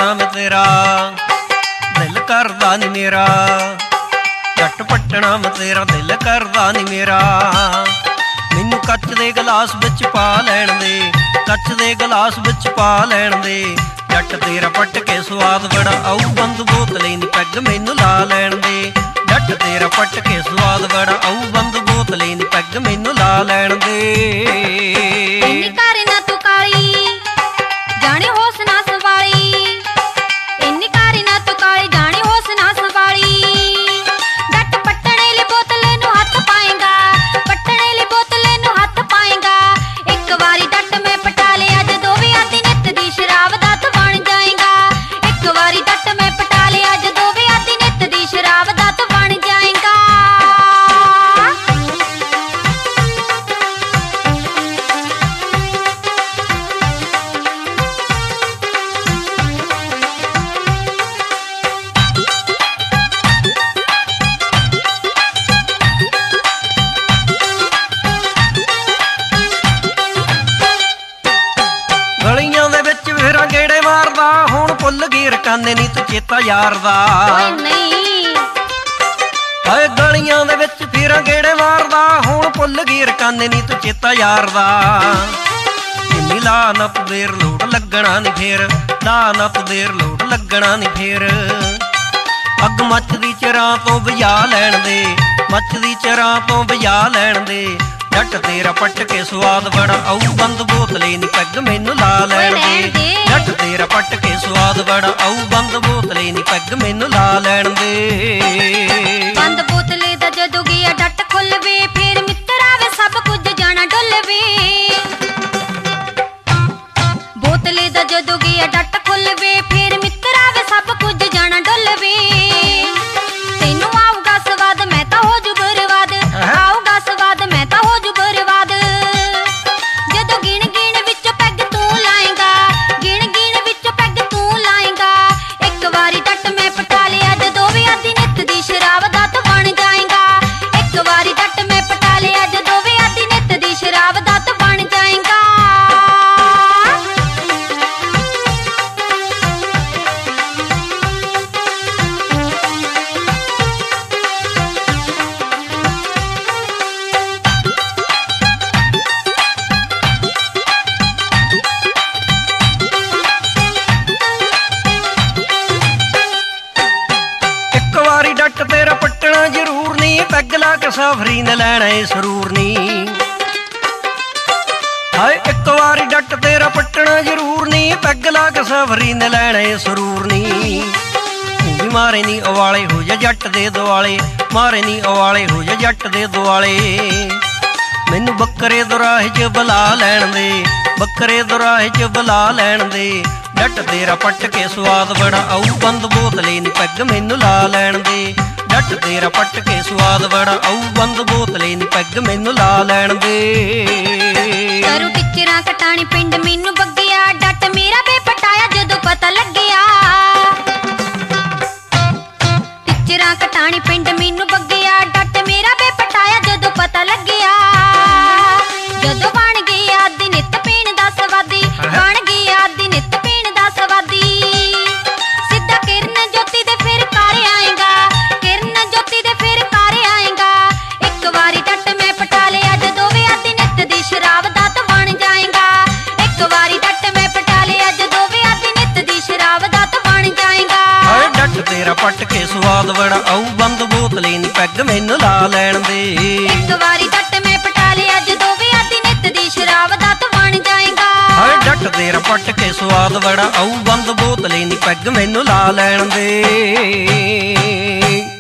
पट्टना मैं तेरा दिल करदा नी मेरा, झट पट्टना मैं तेरा दिल करदा नी मेरा। मैनू कच दे गलास विच पा लैण दे, कच दे गलास विच पा लैण दे, झट तेरा पट के स्वाद बड़ा आऊ। बंद बोतले नी पैग मैनू ला लैण दे, झट तेरा पट के स्वाद बड़ा आऊ। बंद बोतले नी पैग मैनू ला लैण दे। गेड़े मारदा हुण भुल गई रकाने नी तू चेता यार दा। हाय गलियां दे विच फिरां गेड़े मारदा हुण भुल गई रकाने नी तू चेता यार दा। इन्नी ला ना तू देर लोट लगना नी फेर, ला ना तू देर लोट लगना नी फेर। अग मचदी चरां तो बजा लैण दे, मचदी चरां तो बजा लैण दे, झट तेरा पट के स्वाद बड़ा आऊ। बंद बोतले नी पैग मैनू ला लैण दे, झट तेरा पट के स्वाद बड़ा आऊ। बंद बोतले नी पैग मैनू ला लैण दे। बंद बोतले दा जदों गया डट खुलवे, फिर मित्र आवे सब कुछ जाना डुलवे। बोतले दा जदों गया डट खुलवे, फिर मित्र आवे सब कुछ जाना डुलवे। तैनू आऊगा स्वाद मैं तां हो जू बर्बाद, आऊगा स्वाद मैं तां हो जू बर्बाद। जदों गिण गिण विच पैग तू लाएगा, गिण गिण विच पैग तू लाएगा। एक वारी डट मैं पटा लिया जदों वी आधी नित दी शराब दा तू बन जाएगा। एक वारी डट मैं पटा लिया जदों वी आधी नित दी शराब दा तू बन जाएगा। डट तेरा पट्टना जरूर नी, पैग ला के साफरी ने लैना सरूर नी। हाय एक वारी डट तेरा पट्टना जरूर नी, पैग ला के साफरी ने लैना सरूर नी। तू भी मारे नी उवाले हो जा जट दे दुआले, मारे नी उवाले हो जा जट दे दुआले। मैनू बकरे दुराहे च बुला लैण दे, बकरे दुराहे च बुला लैण दे, झट तेरा पट के स्वाद बड़ा आऊ। बंद बोतले नी पैग मैनू ला लैण दे, झट तेरा पट के स्वाद बड़ा आऊ। बंद बोतले नी पैग मैनू ला लैण दे। करू टिचरा कटाणी पिंड मैनू बग्गिया, डट मेरा बे पटाया जदों पता लग्गिया। टिचरा कटाणी पिंड मैनू बग्गिया, डट मेरा बे पटाया जदों पता लग्गिया। जदों बन गया दी नित पीण दा स्वादी, बन गया दी नित पीण दा स्वादी। सिद्धा किरण ज्योति दे फिर कारे आएगा, किरण ज्योति दे फिर कारे आएगा। एक वारी डट मैं पटा लिया जदों वी आधी नित दी शराब दा तू बन जाएगा। एक वारी डट मैं पटा लिया जदों वी आधी नित दी शराब दा तू बन जाएगा। हाय डट तेरा पट के स्वाद बड़ा आऊ। बंद बोतले नी पैग मैनू ला लैण दे। एक वारी डट मैं पटा लिया जदों वी आधी नित दी शराब दा तू बन जाएगा। हाय डट तेरा पट के स्वाद बड़ा आऊ। बंद बोतले नी पैग मैनू ला लैण दे।